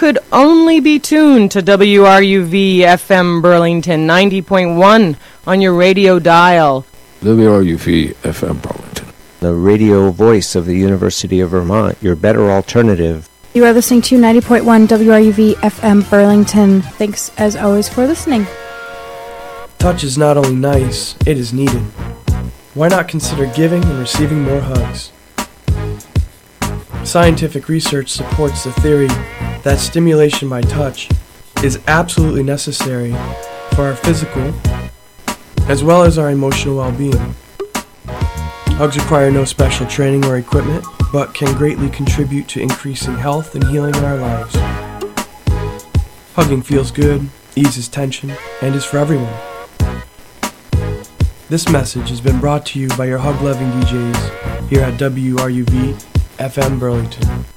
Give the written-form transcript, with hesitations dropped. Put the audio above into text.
could only be tuned to WRUV FM Burlington 90.1 on your radio dial. WRUV FM Burlington, the radio voice of the University of Vermont, your better alternative. You are listening to 90.1 WRUV FM Burlington. Thanks as always for listening. Touch is not only nice, it is needed. Why not consider giving and receiving more hugs? Scientific research supports the theory that stimulation by touch is absolutely necessary for our physical as well as our emotional well-being. Hugs require no special training or equipment, but can greatly contribute to increasing health and healing in our lives. Hugging feels good, eases tension, and is for everyone. This message has been brought to you by your hug-loving DJs here at WRUV FM Burlington.